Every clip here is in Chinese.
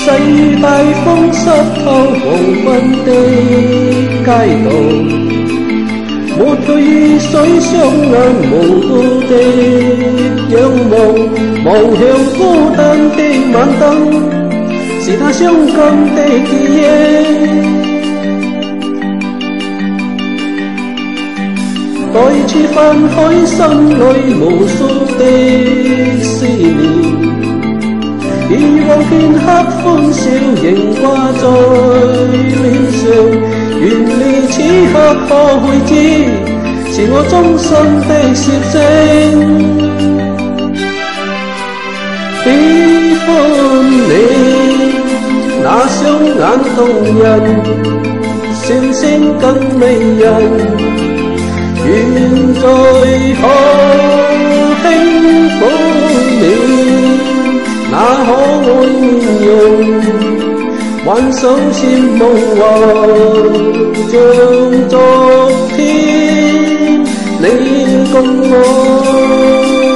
大風濕透黃昏的街道，抹去雨水雙眼無辜的仰望，望向孤單的晚燈，是他傷感的記憶。再次翻開心裏無數的思念，以往片刻歡笑仍掛在臉上，願你此刻可會知，是我衷心的笑聲。喜歡你那雙眼動人，笑聲更迷人，願再可輕撫你那可愛面容，挽手漸夢幻，像昨天你共我。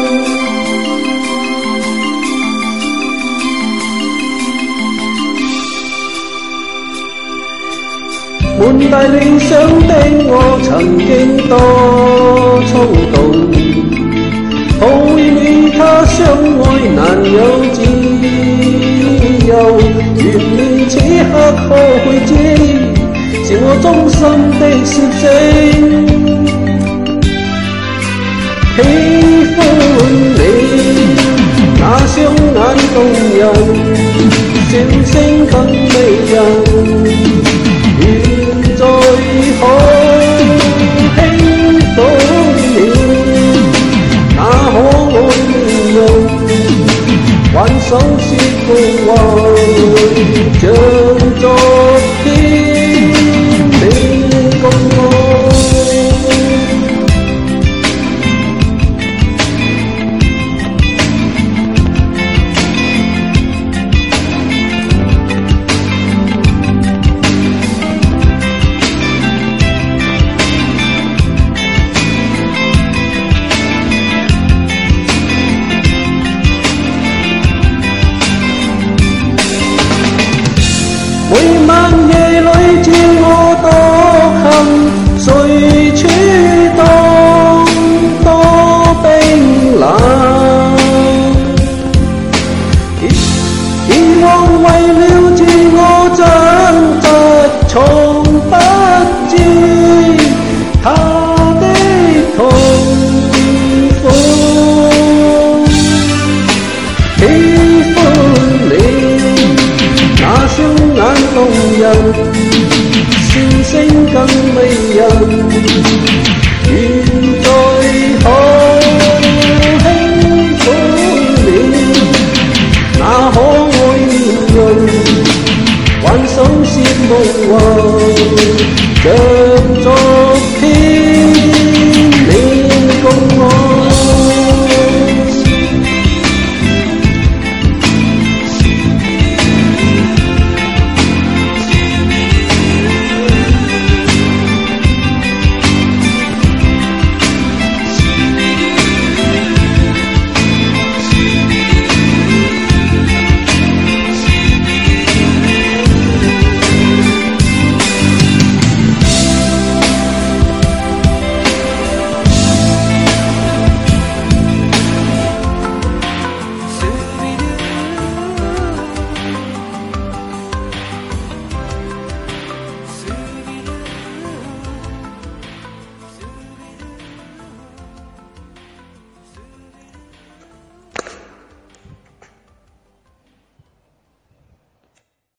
滿帶理想的我曾經多衝動，抱怨與他相愛難有自由，願你此刻可會知，是我衷心的笑聲。喜歡你那雙眼動人，笑聲更迷人，再可輕撫你那可愛面容，挽手說夢話，像昨天你共我。每晚夜裏照我獨行，誰處當多冰冷？以往為了自我掙扎，從不知他的痛苦。喜歡你那雙眼動人，笑聲更迷人，願再可輕撫你那可愛面容，挽手說夢話，像昨天。